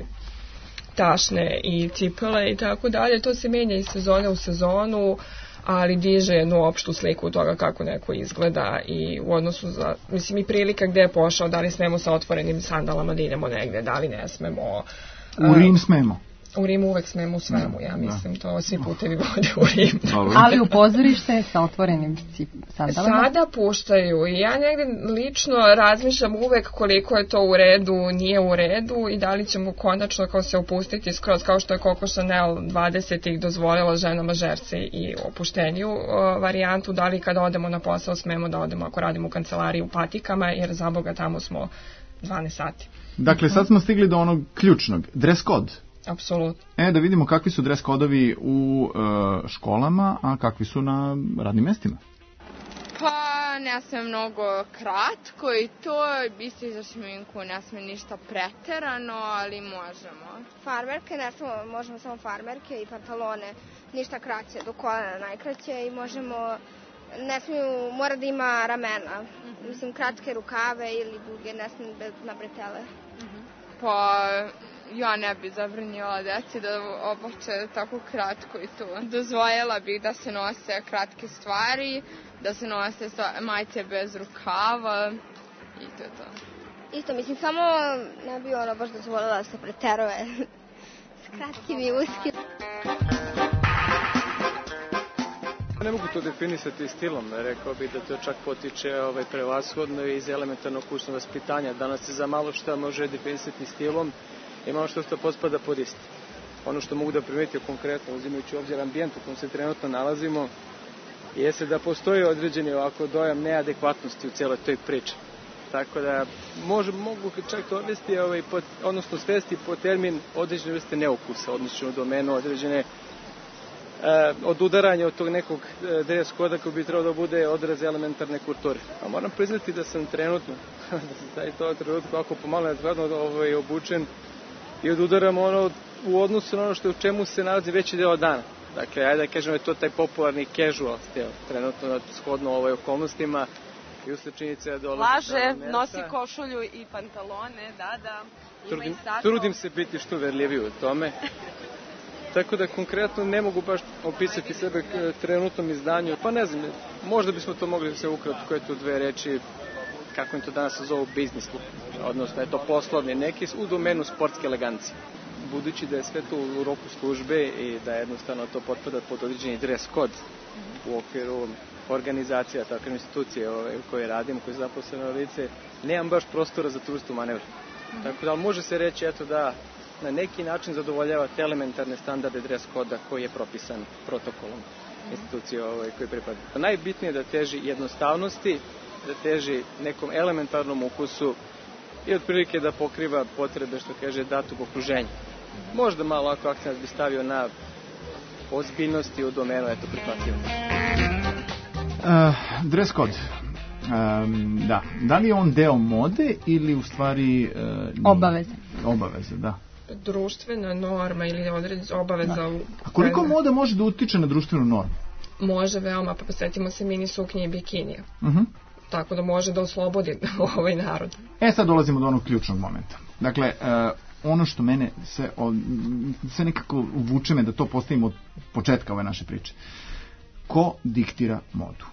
tašne i cipele i tako dalje, to se menja iz sezone u sezonu, ali diže jednu opštu sliku toga kako neko izgleda i u odnosu za, mislim, i prilika gde je pošao, da li smemo sa otvorenim sandalama da idemo negde, da li ne smemo. U Rim smemo. U Rimu uvek smemo u svemu, ja mislim, to svi putevi vode u Rim. Ali u pozorište sa otvorenim sandalama? Sada puštaju i ja negde lično razmišljam uvek koliko je to u redu, nije u redu i da li ćemo konačno kao se opustiti skroz kao što je Coco Chanel dvadesetih dozvolila ženama žerce i opušteniju varijantu, da li kada odemo na posao smemo da odemo ako radimo u kancelariji u patikama jer za Boga tamo smo dvanaest sati. Dakle, sad smo stigli do onog ključnog, dress code. Apsolutno. E, da vidimo kakvi su dres kodovi u e, školama, a kakvi su na radnim mestima. Pa, ne sme mnogo kratko i to, isto i za šminku, ne sme ništa preterano, ali možemo. Farmerke, ne sme, možemo samo farmerke i pantalone, ništa kraće, do kolena najkraće i možemo, ne smiju, mora da ima ramena, mm-hmm. mislim kratke rukave ili duge, ne sme bez nabretele. Mm-hmm. Pa, ja ne bi zabranila deci da oblače tako kratko i to. Dozvoljela bih da se nose kratke stvari, da se nose majice bez rukava i to je to. Isto, mislim, samo ne bi ona baš dozvolila da se preteruje s kratkim i uskim. Ne mogu to definisati stilom, rekao bih da to čak potiče ovaj, prevashodno iz elementarnog kućnog vaspitanja. Danas se za malo šta može definisati stilom i malo što to potpada pod isti. Ono što mogu da primetio konkretno, uzimajući obzir ambijent u kojem se trenutno nalazimo, jeste da postoji određeni ovako dojam neadekvatnosti u cijeloj toj priči. Tako da može, mogu čak to odvesti, ovaj, pod, odnosno svesti po termin određene vrste neukusa, odnosno u domenu određene e, od udaranja od tog nekog dress koda koji bi trebao da bude odraz elementarne kulture. A moram priznati da sam trenutno, da sam taj to trenutno ako pomalo neadekvatno ovaj, obučen i odudaram ono u odnosu na ono što u čemu se nalazi veći deo dana. Dakle, ajde da kažem, je to taj popularni casual stil, trenutno shodno ovoj okolnostima i usled činjenice da dolazi... Laže, nosi košulju i pantalone, da, da, ima trudim, i sako. Trudim se biti što verljiviji u tome. Tako da konkretno ne mogu baš opisati sebe trenutnom izdanju. Pa ne znam, možda bismo to mogli se ukratko, koje tu dve reči. kako im to danas zovu business look, odnosno je to poslovni, neki u domenu sportske elegancije. Budući da je sve to u roku službe i da jednostavno to potpada pod određeni dress code u okviru organizacija, takve institucije ove, u koje radimo, koje je zaposleno lice, nemam baš prostora za turistu manevru. Mm-hmm. Tako da može se reći eto, da na neki način zadovoljava te elementarne standarde dress koda koji je propisan protokolom institucije ove, koji pripada. Najbitnije je da teži jednostavnosti, da teži nekom elementarnom ukusu i otprilike da pokriva potrebe, što kaže, datog okruženja. Možda malo ako akcent bi stavio na ozbiljnosti u domenu, eto, prihvatljivo. Uh, dress code. Um, da. Da li je on deo mode ili u stvari... Uh, obaveze. Obaveze, da. Društvena norma ili određena obaveza... Da. A koliko koje... moda može da utiče na društvenu normu? Može veoma, pa posvetimo se mini suknje i bikinija. Uh-huh. Tako da može da oslobodi ovaj narod. E, sad dolazimo do onog ključnog momenta. Dakle, uh, ono što mene sve, od, sve nekako vuče me da to postavimo od početka ove naše priče. Ko diktira modu?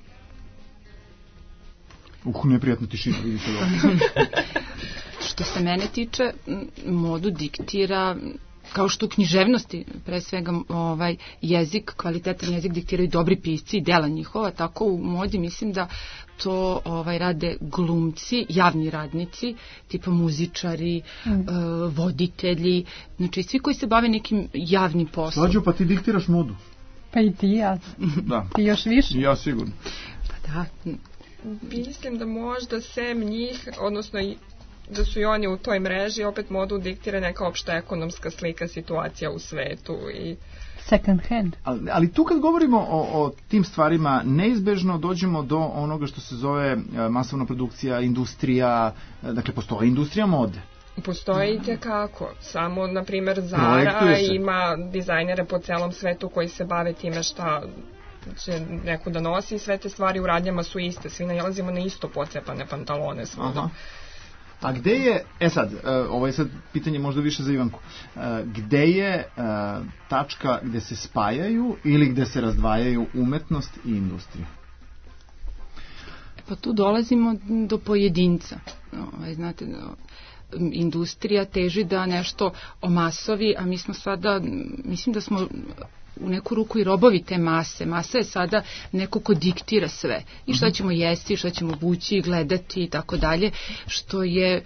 Uh, neprijatna tišina, vidite ovo. Što se mene tiče, modu diktira, kao što u književnosti, pre svega ovaj jezik, kvalitetan jezik diktiraju dobri pisci i dela njihova, tako u modi mislim da to ovaj rade glumci, javni radnici, tipa muzičari, mm. uh, voditelji, znači svi koji se bave nekim javnim poslom. Slađo, pa ti diktiraš modu. Pa i ti ja. Da. Ti još više? Ja sigurno. Pa da. Mislim da možda sem njih, odnosno i da su i oni u toj mreži, opet modu diktira neka opšta ekonomska slika, situacija u svetu i... Second hand. Ali, ali tu kad govorimo o, o tim stvarima, neizbežno dođemo do onoga što se zove masovna produkcija, industrija, dakle postoji industrija mode. Postoji i tekako. Samo, na primjer, Zara ima dizajnere po celom svetu koji se bave time šta će neko da nosi i sve te stvari u radnjama su iste. Svi nalazimo na isto pocepane pantalone svuda. A gde je, e sad, ovo je sad pitanje možda više za Ivanku, gde je tačka gde se spajaju ili gde se razdvajaju umetnost i industrija? Pa tu dolazimo do pojedinca. Znate, industrija teži da nešto omasovi, a mi smo sada, mislim da smo u neku ruku i robovi te mase. Masa je sada neko ko diktira sve. I šta ćemo jesti, šta ćemo bući, gledati i tako dalje, što je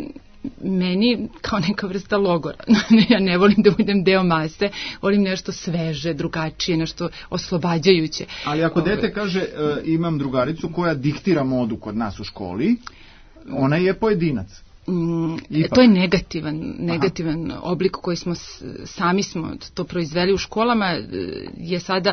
meni kao neka vrsta logora. Ja ne volim da budem deo mase, volim nešto sveže, drugačije, nešto oslobađajuće. Ali ako dete kaže e, imam drugaricu koja diktira modu kod nas u školi, ona je pojedinac. Mm, to je negativan, negativan Aha. oblik koji smo sami smo to proizveli u školama, je sada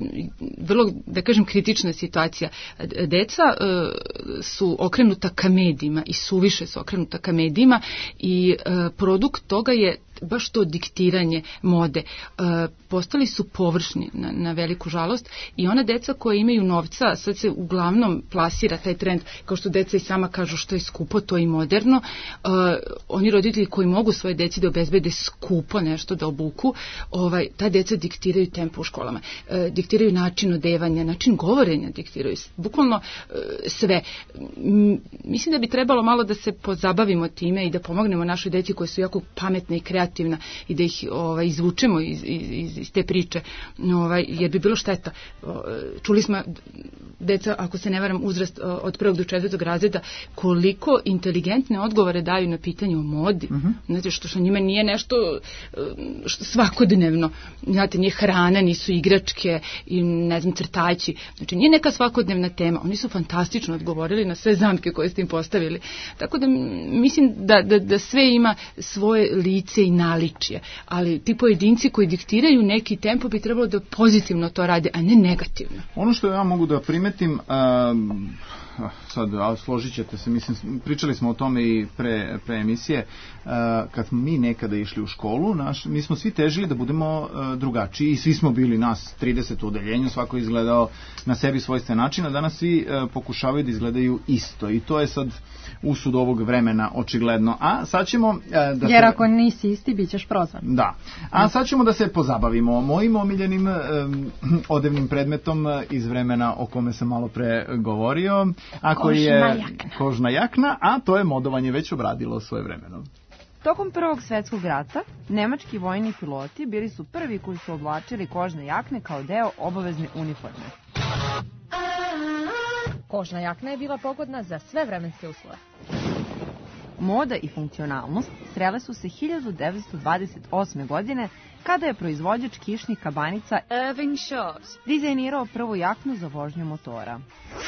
vrlo, da kažem, kritična situacija. Deca uh, su okrenuta ka medijima i suviše su okrenuta ka medijima i uh, produkt toga je baš to diktiranje mode. E, postali su površni na, na veliku žalost i ona deca koja imaju novca, sad se uglavnom plasira taj trend, kao što deca i sama kažu što je skupo, to je i moderno. E, oni roditelji koji mogu svoje deci da obezbede skupo nešto da obuku, ovaj, ta deca diktiraju tempo u školama. E, diktiraju način odevanja, način govorenja diktiraju. Bukvalno e, sve. M, mislim da bi trebalo malo da se pozabavimo time i da pomognemo našoj deci koje su jako pametne i kreativne i da ih ovaj, izvučemo iz, iz, iz te priče, ovaj, jer bi bilo šteta. Čuli smo deca, ako se ne varam, uzrast od prvog do četvrtog razreda, koliko inteligentne odgovore daju na pitanje o modi. Uh-huh. Znate, što, što njima nije nešto što svakodnevno, znate, nije hrana, nisu igračke i ne znam, crtaći. Znači, nije neka svakodnevna tema. Oni su fantastično odgovorili na sve zamke koje ste im postavili. Tako da mislim da, da, da sve ima svoje lice i naličje, ali ti pojedinci koji diktiraju neki tempo bi trebalo da pozitivno to rade, a ne negativno. Ono što ja mogu da primetim, um, sad složit ćete se, mislim, pričali smo o tome i pre, pre emisije, uh, kad smo mi nekada išli u školu, naš, mi smo svi težili da budemo uh, drugačiji i svi smo bili nas trideset u odeljenju, svako izgledao na sebi svojstven način, a danas svi uh, pokušavaju da izgledaju isto i to je sad usud ovog vremena očigledno. A sad ćemo uh, da jer se... ako nisi isti, bit ćeš prozvan. Da. A sad ćemo da se pozabavimo mojim omiljenim um, odevnim predmetom iz vremena o kome sam malo pre govorio. ako kožna je jakna. kožna jakna, a to je modovanje već obradilo svoje vremeno. Tokom Prvog svetskog rata, nemački vojni piloti bili su prvi koji su oblačili kožne jakne kao deo obavezne uniforme. Kožna jakna je bila pogodna za sve vremenske uslove. Moda i funkcionalnost srele su se hiljadu devetsto dvadeset osme. godine kada je proizvođač kišnih kabanica Irving Short dizajnirao prvu jaknu za vožnju motora.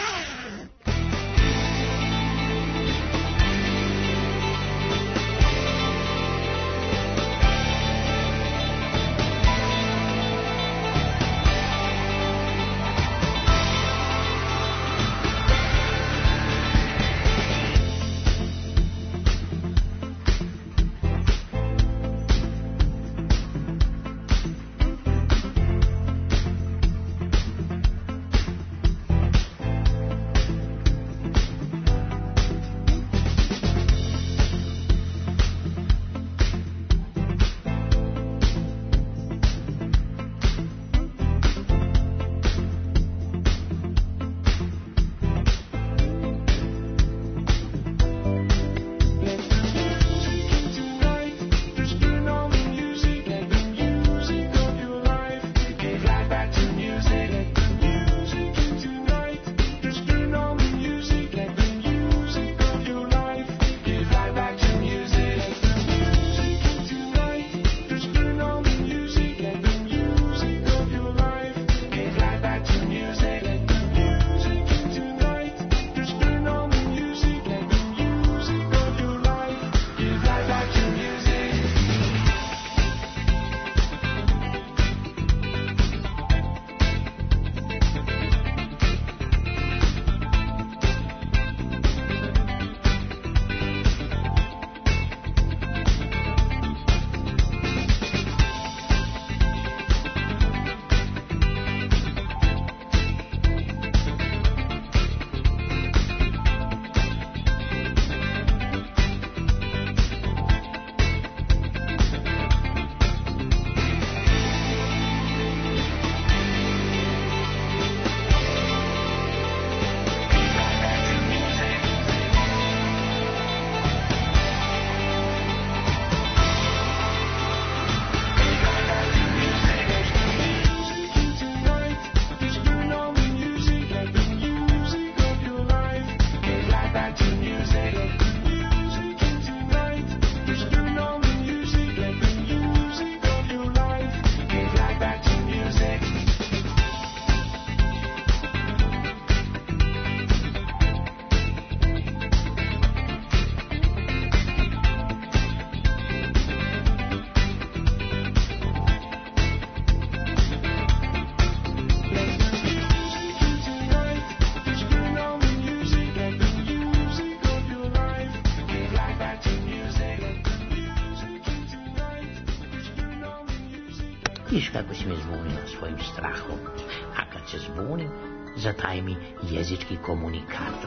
Viš kako si me zbunila svojim strahom, a kad se zbunim, zataj mi jezički komunikator.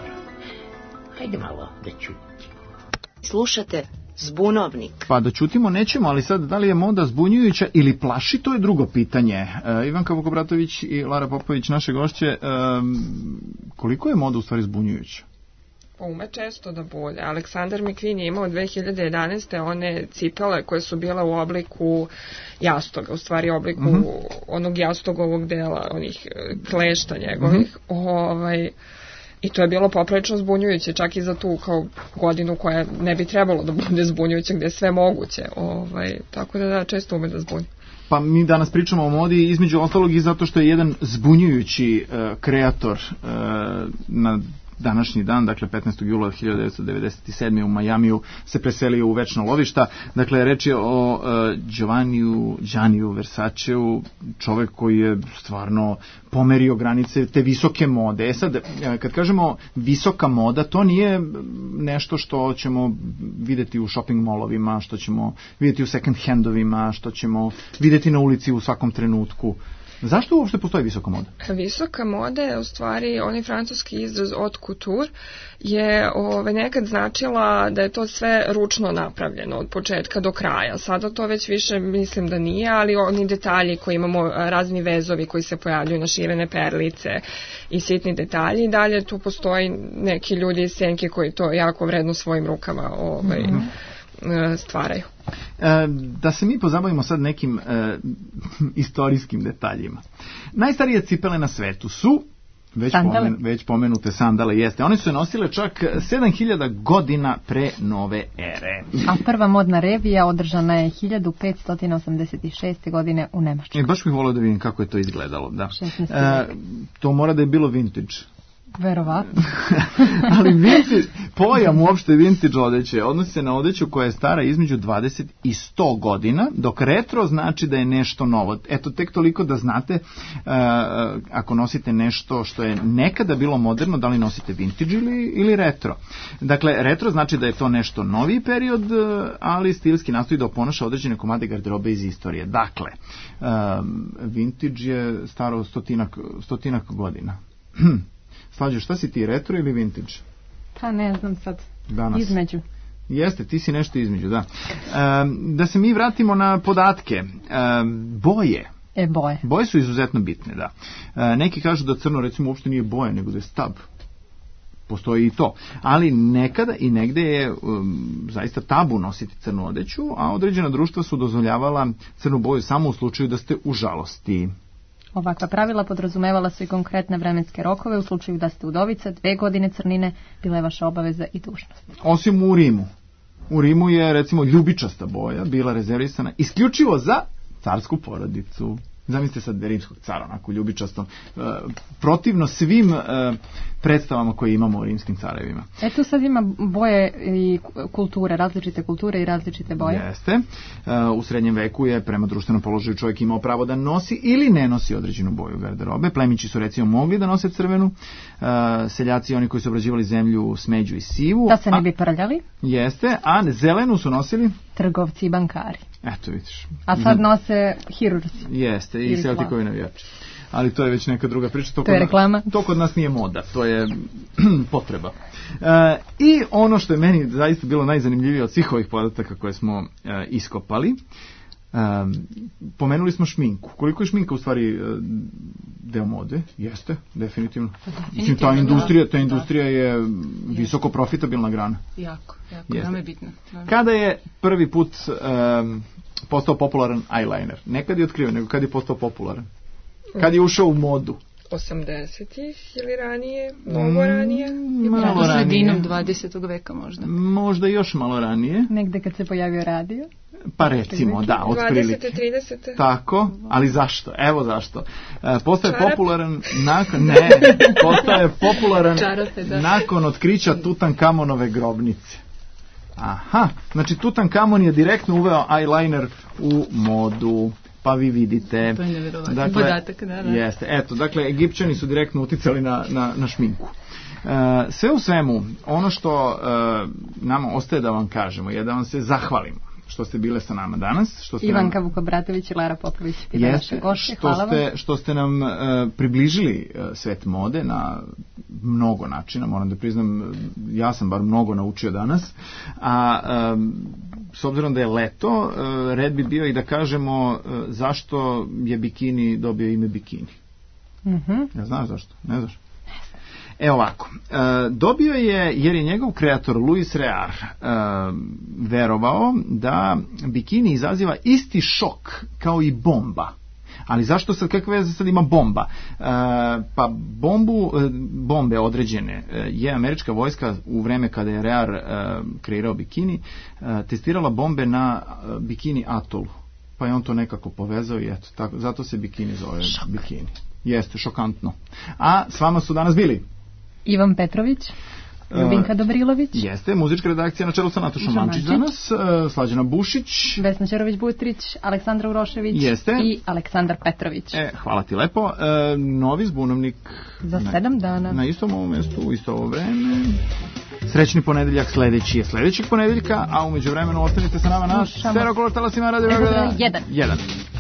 Hajde malo da čutim. Slušate Zbunovnik. Pa da čutimo nećemo, ali sad da li je moda zbunjujuća ili plaši, to je drugo pitanje. E, Ivanka Vukobratović i Lara Popović, naše gošće, e, koliko je moda u stvari zbunjujuća? Ume često da bude. Aleksandar McQueen je imao dve hiljade jedanaeste. one cipele koje su bile u obliku jastoga, u stvari obliku mm-hmm. onog jastogovog dela, onih klešta njegovih. Mm-hmm. Ovaj, I to je bilo poprilično zbunjujuće, čak i za tu kao godinu koja ne bi trebalo da bude zbunjujuća, gde je sve moguće. Ovaj, tako da, da često ume da zbunju. Pa mi danas pričamo o modi između ostalog i zato što je jedan zbunjujući uh, kreator uh, na današnji dan, dakle petnaestog jula hiljadu devetsto devedeset sedme. u Majamiju se preselio u večna lovišta. Dakle, reč je o uh, Giovanniju Gianniju Versaceu, čovek koji je stvarno pomerio granice te visoke mode. E sad, kad kažemo visoka moda, to nije nešto što ćemo videti u shopping molovima, što ćemo videti u second handovima, što ćemo videti na ulici u svakom trenutku. Zašto uopšte postoji visoka moda? Visoka moda je u stvari onaj francuski izraz haute couture je ove, nekad značila da je to sve ručno napravljeno od početka do kraja. Sada to već više mislim da nije, ali oni detalji koji imamo, razni vezovi koji se pojavljuju, našivene perlice i sitni detalji, dalje tu postoji neki ljudi iz senke koji to jako vredno svojim rukama ovaj, mm-hmm. stvaraju. E, da se mi pozabavimo sad nekim e, istorijskim detaljima. Najstarije cipele na svetu su već, pomen, već pomenute sandale, jeste. One su se nosile čak sedam hiljada godina pre nove ere. A prva modna revija održana je hiljadu petsto osamdeset šeste. godine u Nemačkoj. E, baš bih volio da vidim kako je to izgledalo. Da. E, to mora da je bilo vintage. Verovatno. Ali vintage, pojam uopšte vintage odeće odnosi se na odeću koja je stara između dvadeset i sto godina, dok retro znači da je nešto novo. Eto, tek toliko da znate, uh, ako nosite nešto što je nekada bilo moderno, da li nosite vintage ili, ili retro. Dakle, retro znači da je to nešto noviji period, ali stilski nastoji da oponaša određene komade garderobe iz istorije. Dakle, uh, vintage je staro stotinak, stotinak godina. Slađe, šta si ti, retro ili vintage? Pa ne znam sad, danas. Između. Jeste, ti si nešto između, da. E, da se mi vratimo na podatke. E, boje. E, boje. Boje su izuzetno bitne, da. E, neki kažu da crno, recimo, uopšte nije boje, nego da je stab. Postoji i to. Ali nekada i negde je um, zaista tabu nositi crnu odeću, a određena društva su dozvoljavala crnu boju samo u slučaju da ste u žalosti. Ovakva pravila podrazumevala su i konkretne vremenske rokove. U slučaju da ste udovica, dve godine crnine bila je vaša obaveza i dužnost. Osim u Rimu. U Rimu je, recimo, ljubičasta boja bila rezervisana isključivo za carsku porodicu. Zamislite sad rimskog cara, onako ljubičastom, e, protivno svim e, predstavama koje imamo o rimskim carevima. E tu sad ima boje i kulture, različite kulture i različite boje. Jeste. E, u srednjem veku je prema društvenom položaju čovjek imao pravo da nosi ili ne nosi određenu boju garderobe. Plemići su recimo mogli da nose crvenu, e, seljaci, oni koji su obrađivali zemlju, smeđu i sivu. Da se ne bi prljali. Jeste, a zelenu su nosili trgovci i bankari. Eto vidiš. A sad nose hirurzi. Jeste, i Celticovi navijači. Ali to je već neka druga priča. To, to je reklama. To kod nas nije moda, to je potreba. E, I ono što je meni zaista bilo najzanimljivije od svih ovih podataka koje smo e, iskopali, e, pomenuli smo šminku. Koliko je šminka u stvari e, deo mode? Jeste, definitivno. Mislim, ta industrija, ta industrija je visoko profitabilna grana. Jako, jako, nam je bitno. Kada je prvi put um, postao popularan eyeliner? Ne kad je otkrio, nego kad je postao popularan. Kad je ušao u modu? osamdesetih ili ranije? Mnogo ranije? Mm, malo ranije. Sredinom dvadesetog veka možda. Možda još malo ranije. Negde kad se pojavio radio? Pa recimo, da, otprilike. dvadesete, tridesete Tako, ali zašto? Evo zašto. E, postaje Čarap. popularan nakon, ne, postaje popularan Čarape, da. nakon otkrića Tutankamonove grobnice. Aha, znači Tutankamon je direktno uveo eyeliner u modu. Pa vi vidite. To je nevjerovatno. Dakle, podatak, da, da. Jeste. Eto, dakle, Egipćani su direktno uticali na, na, na šminku. E, sve u svemu, ono što e, nama ostaje da vam kažemo je da vam se zahvalimo što ste bile sa nama danas. Što ste Ivanka nam... Vukobratović i Lara Popović. Jeste, što ste, što ste nam e, približili e, svet mode na mnogo načina, moram da priznam, ja sam bar mnogo naučio danas, a e, s obzirom da je leto, e, red bi bio i da kažemo e, zašto je bikini dobio ime bikini. Mm-hmm. Ja znaš zašto? Ne znaš? E ovako, e, dobio je jer je njegov kreator Louis Réard e, verovao da bikini izaziva isti šok kao i bomba. Ali zašto sad, kakve veze sad ima bomba? E, pa bombu, bombe određene je američka vojska u vreme kada je Réard e, kreirao bikini, e, testirala bombe na bikini atolu. Pa je on to nekako povezao i eto, tako, zato se bikini zove Šok. Bikini. Jeste, šokantno. A s vama su danas bili Ivan Petrović, Ljubinka Dobrilović. Jeste, muzička redakcija na čelu sa Natašom Mančić danas, Slađana Bušić, Vesna Ćorović-Butrić, Aleksandra Urošević. Jeste. I Aleksandar Petrović. E, hvala ti lepo. E, novi zbunovnik za sedam dana. Na istom ovom mjestu, u isto ovo vreme. Srećni ponedeljak, sledeći je sledećeg ponedeljka, a umeđu vremenu ostanite sa nama na Stereo Kolor talasima Radio Beograda jedan. jedan.